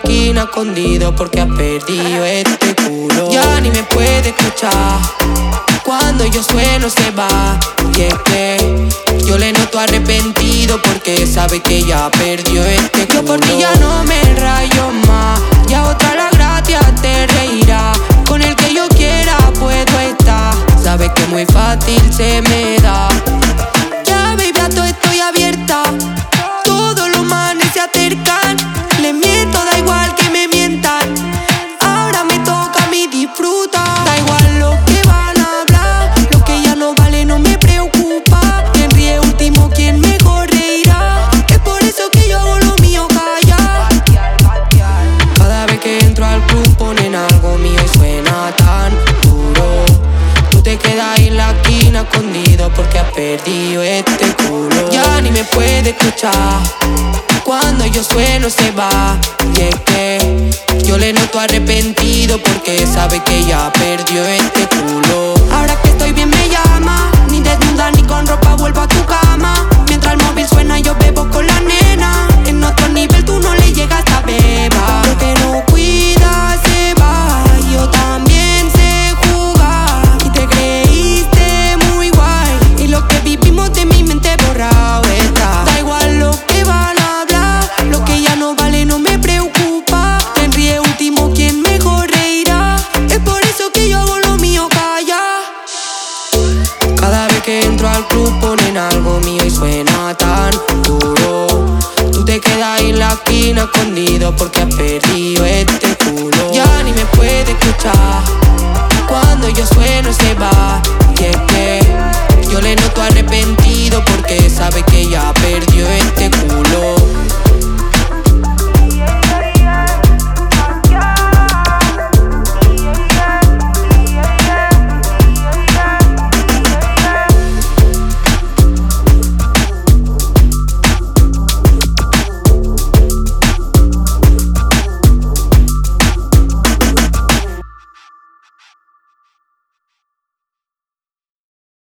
esquina escondido porque has perdido este culo. Ya ni me puede escuchar, cuando yo sueno se va. Y es que yo le noto arrepentido porque sabe que ya perdió este culo. Yo por ti ya no me rayo más, ya otra la gracia te reirá. Con el que yo quiera puedo estar, sabe que muy fácil se me da. Ya baby, a todo estoy abierta, todos los manes se acercan. Le miento, da igual que me mientan, ahora me toca a mí disfrutar. Da igual lo que van a hablar, lo que ya no vale no me preocupa. Quien ríe último, quien mejor reirá. Es por eso que yo hago lo mío callar. Cada vez que entro al club ponen algo mío y suena tan duro. Tú te quedas ahí en la esquina escondido porque has perdido este culo. Ya ni me puede escuchar, cuando yo sueno se va. Y es que yo le noto arrepentido porque sabe que ya perdió este culo. Ahora que estoy bien me llama, ni desnuda ni con ropa vuelvo a tu cama. Mientras el móvil suena yo bebo con la nena. En otro nivel tú no le llegas a beba. Lo que no cuida se va, yo también sé jugar. Y te creíste muy guay, y lo que vivimos de mi mente borrado está. Da igual lo que van a hablar, lo que ya no vale no me preocupa. Quien ríe último, quien mejor reirá. Es por eso que yo hago lo mío callar. Cada vez que entro al club ponen algo mío y suena tan duro. Tú te quedas ahí en la esquina escondido porque has perdido este culo. Ya ni me puede escuchar, cuando yo sueno se va. Y es que yo le noto arrepentido porque sabe que ya